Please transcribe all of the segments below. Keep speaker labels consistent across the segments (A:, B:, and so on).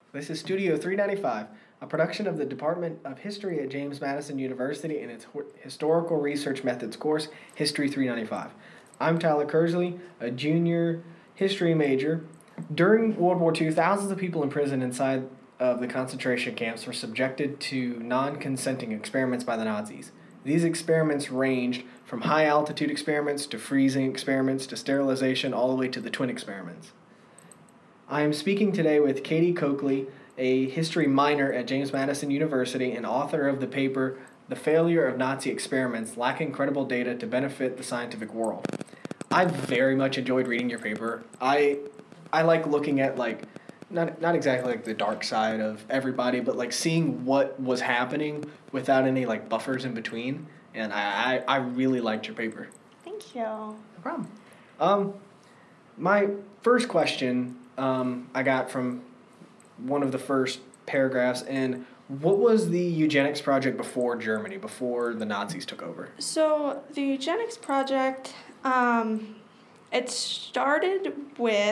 A: This is Studio 395, a production of the Department of History at James Madison University and its Historical Research Methods course, History 395. I'm Tyler Kersley, a junior history major. During World War II, thousands of people imprisoned inside of the concentration camps were subjected to non-consenting experiments by the Nazis. These experiments ranged from high-altitude experiments to freezing experiments to sterilization all the way to the twin experiments. I am speaking today with Katie Coakley, a history minor at James Madison University and author of the paper, The Failure of Nazi Experiments, Lacking Credible Data to Benefit the Scientific World. I very much enjoyed reading your paper. I like looking at, not exactly like the dark side of everybody, but like seeing what was happening without any like buffers in between. And I really liked your paper.
B: Thank you.
A: No problem. My first question I got from one of the first paragraphs, and what was the eugenics project before Germany, before the Nazis took over?
B: So the eugenics project, it started with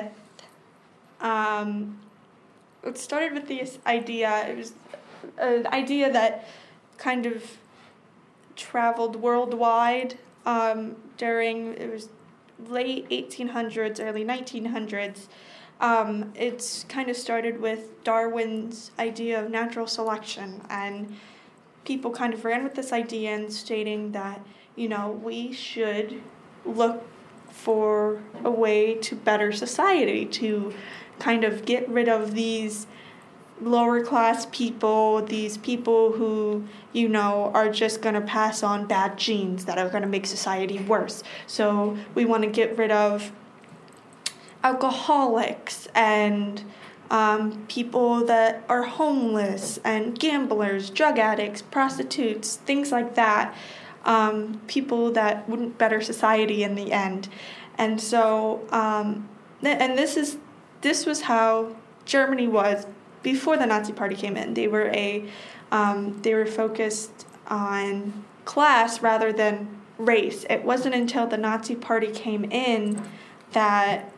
B: this idea. It was an idea that kind of traveled worldwide during, it was late 1800s, early 1900s. It's kind of started with Darwin's idea of natural selection, and people kind of ran with this idea and stating that, we should look for a way to better society, to kind of get rid of these lower class people, these people who, are just going to pass on bad genes that are going to make society worse. So we want to get rid of alcoholics and people that are homeless and gamblers, drug addicts, prostitutes, things like that, people that wouldn't better society in the end. And so, and this was how Germany was before the Nazi Party came in. They were focused on class rather than race. It wasn't until the Nazi Party came in that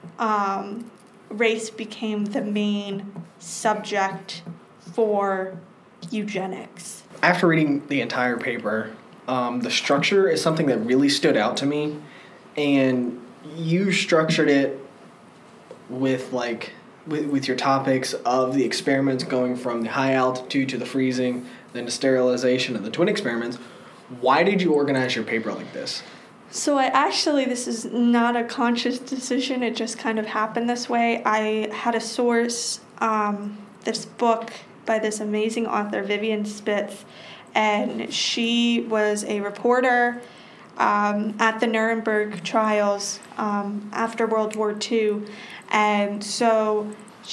B: race became the main subject for eugenics.
A: After reading the entire paper, the structure is something that really stood out to me, and you structured it with with your topics of the experiments going from the high altitude to the freezing, then to sterilization and the twin experiments. Why did you organize your paper like this?
B: So this is not a conscious decision. It just kind of happened this way. I had a source, this book by this amazing author, Vivian Spitz, and she was a reporter at the Nuremberg trials after World War II. And so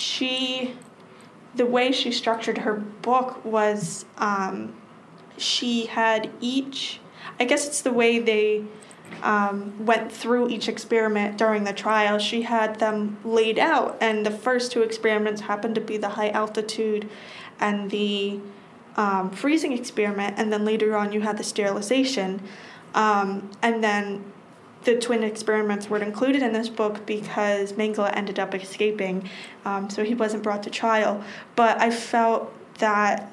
B: the way she structured her book was she had I guess it's the way they went through each experiment during the trial. She had them laid out, and the first two experiments happened to be the high altitude and the freezing experiment, and then later on you had the sterilization, and then the twin experiments were included in this book because Mengele ended up escaping, so he wasn't brought to trial. But I felt that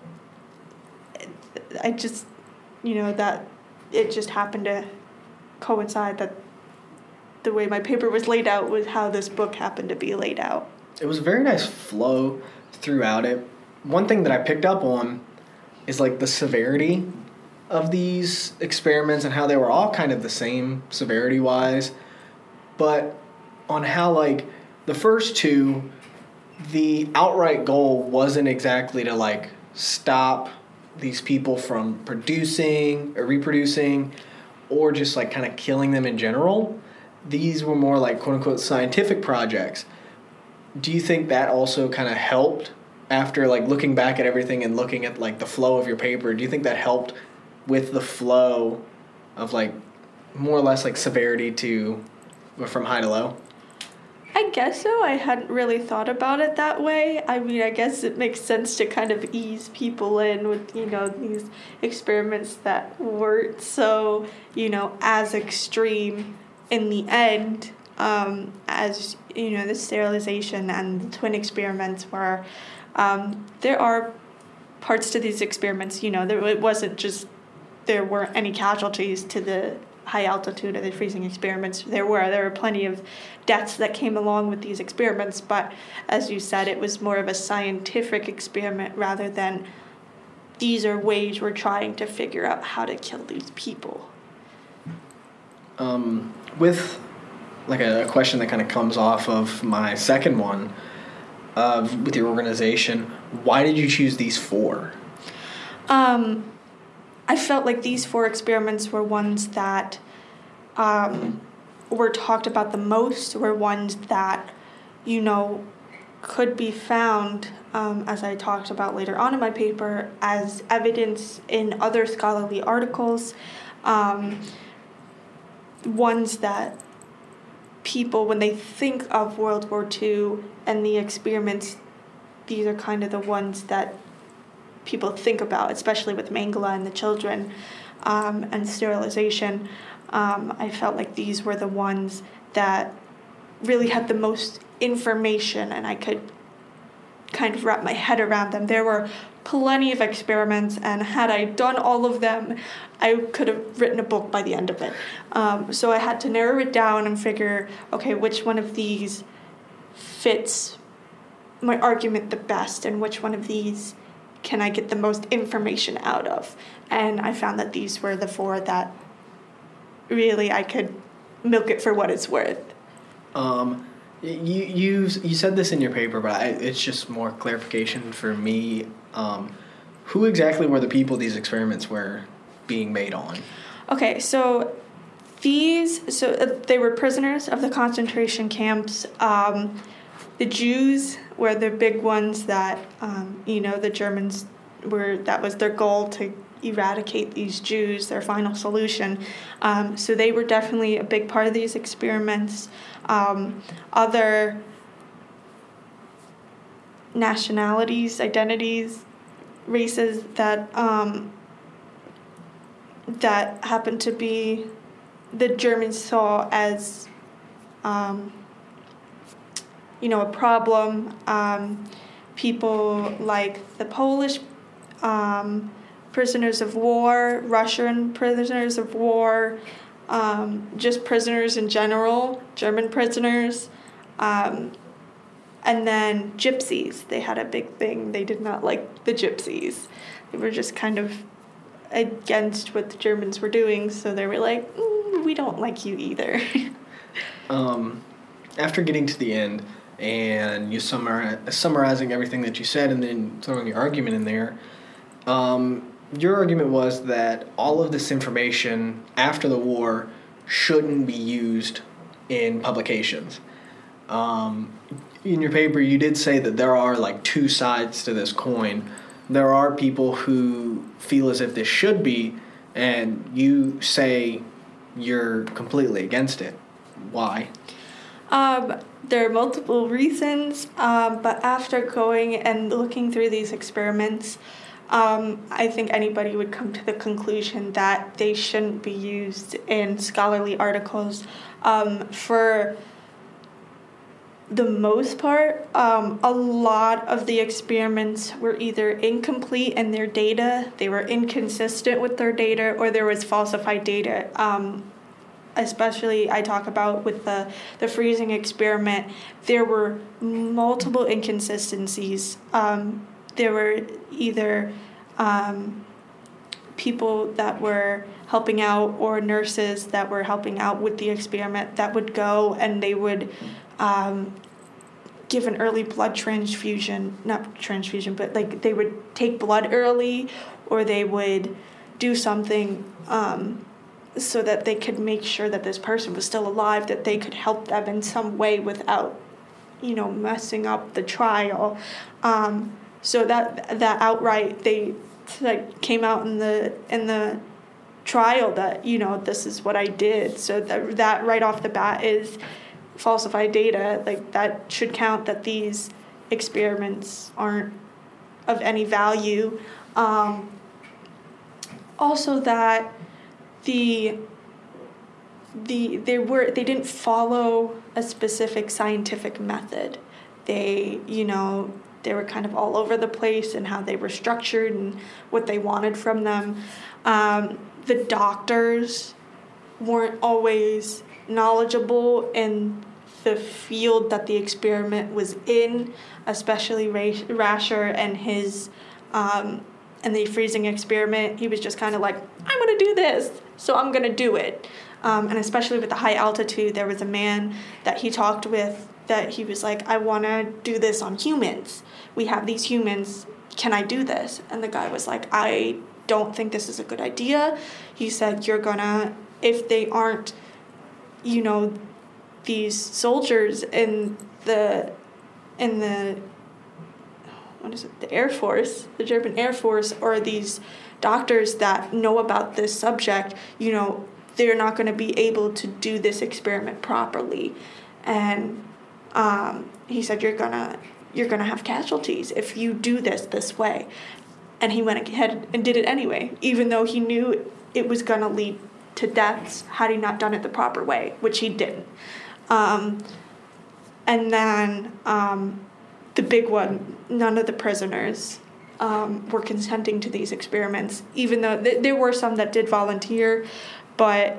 B: that it just happened to coincide that the way my paper was laid out was how this book happened to be laid out.
A: It was a very nice flow throughout it. One thing that I picked up on is the severity of these experiments and how they were all kind of the same severity-wise, but on how the first two, the outright goal wasn't exactly to stop these people from producing or reproducing or just kind of killing them in general. These were more quote-unquote scientific projects. Do you think that also kind of helped after looking back at everything and looking at the flow of your paper? Do you think that helped with the flow of more or less severity from high to low?
B: I guess so. I hadn't really thought about it that way. I mean, I guess it makes sense to kind of ease people in with, these experiments that weren't so, as extreme in the end as, the sterilization and the twin experiments were. There are parts to these experiments, it wasn't just there weren't any casualties to the high altitude or the freezing experiments. There were plenty of deaths that came along with these experiments, but as you said, it was more of a scientific experiment rather than these are ways we're trying to figure out how to kill these people.
A: With like a question that kind of comes off of my second one, with your organization, why did you choose these 4?
B: I felt like these 4 experiments were ones that were talked about the most, were ones that, could be found, as I talked about later on in my paper, as evidence in other scholarly articles, ones that people, when they think of World War II and the experiments, these are kind of the ones that people think about, especially with Mengele and the children, and sterilization. I felt like these were the ones that really had the most information, and I could kind of wrap my head around them. There were plenty of experiments, and had I done all of them, I could have written a book by the end of it. So I had to narrow it down and figure, okay, which one of these fits my argument the best, and which one of these can I get the most information out of? And I found that these were the 4 that really I could milk it for what it's worth.
A: You said this in your paper, but it's just more clarification for me. Who exactly were the people these experiments were being made on?
B: Okay, so they were prisoners of the concentration camps. The Jews were the big ones that, the Germans that was their goal, to eradicate these Jews, their final solution. So they were definitely a big part of these experiments. Other nationalities, identities, races that happened to be the Germans saw as a problem. People like the Polish prisoners of war, Russian prisoners of war, just prisoners in general, German prisoners, and then gypsies. They had a big thing. They did not like the gypsies. They were just kind of against what the Germans were doing, so they were like, we don't like you either.
A: After getting to the end and you summarizing everything that you said and then throwing your argument in there, your argument was that all of this information after the war shouldn't be used in publications. In your paper, you did say that there are like 2 sides to this coin. There are people who feel as if this should be, and you say you're completely against it. Why?
B: There are multiple reasons, but after going and looking through these experiments, I think anybody would come to the conclusion that they shouldn't be used in scholarly articles. For the most part, a lot of the experiments were either incomplete in their data, they were inconsistent with their data, or there was falsified data. Especially I talk about with the freezing experiment, there were multiple inconsistencies. There were either people that were helping out or nurses that were helping out with the experiment that would go and they would give an early blood transfusion, not transfusion, but like they would take blood early, or they would do something so that they could make sure that this person was still alive, that they could help them in some way without, messing up the trial. So that outright they came out in the trial that this is what I did. So that right off the bat is falsified data. Like that should count that these experiments aren't of any value. Also that they didn't follow a specific scientific method. They they were kind of all over the place and how they were structured and what they wanted from them. The doctors weren't always knowledgeable in the field that the experiment was in, especially Rasher and his and the freezing experiment. He was just kind of like, I'm going to do this, so I'm going to do it. And especially with the high altitude, there was a man that he talked with that he was like, I want to do this on humans. We have these humans. Can I do this? And the guy was like, I don't think this is a good idea. He said, you're going to, if they aren't, you know, these soldiers in the what is it, the Air Force, the German Air Force, or these doctors that know about this subject, you know, they're not going to be able to do this experiment properly. And he said, you're gonna have casualties if you do this way. And he went ahead and did it anyway, even though he knew it was going to lead to deaths had he not done it the proper way, which he didn't. And then the big one, none of the prisoners were consenting to these experiments, even though there were some that did volunteer, but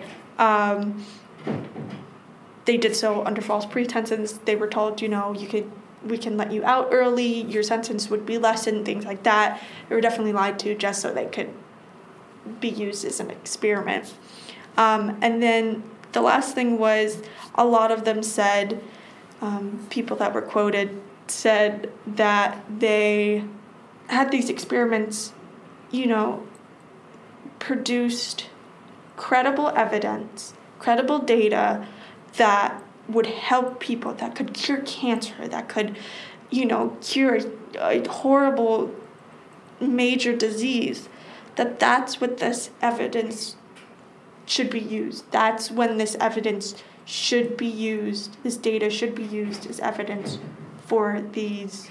B: they did so under false pretenses. They were told, you know, we can let you out early, your sentence would be lessened, things like that. They were definitely lied to just so they could be used as an experiment. And then the last thing was, a lot of them said, people that were quoted said that they had these experiments, you know, produced credible evidence, credible data that would help people, that could cure cancer, that could, you know, cure a horrible major disease, that's what this evidence should be used. That's when this evidence should be used, this data should be used as evidence for these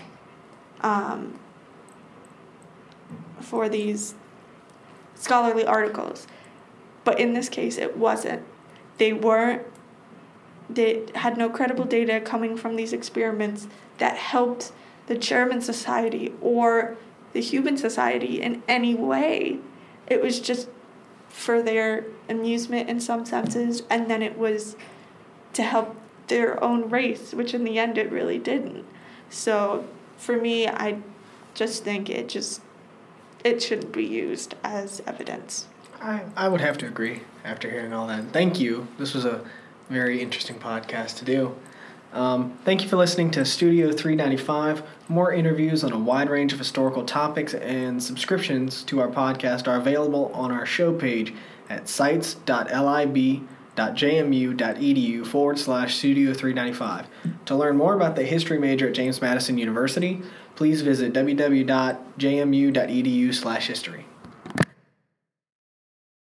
B: scholarly articles. But in this case, it wasn't. They had no credible data coming from these experiments that helped the German society or the human society in any way. It was just for their amusement in some senses, and then it was to help their own race, which in the end it really didn't. So for me, I just think it shouldn't be used as evidence.
A: I would have to agree after hearing all that. Thank you. This was a very interesting podcast to do. Thank you for listening to Studio 395. More interviews on a wide range of historical topics and subscriptions to our podcast are available on our show page at sites.lib.jmu.edu/Studio 395. To learn more about the history major at James Madison University, please visit www.jmu.edu/history.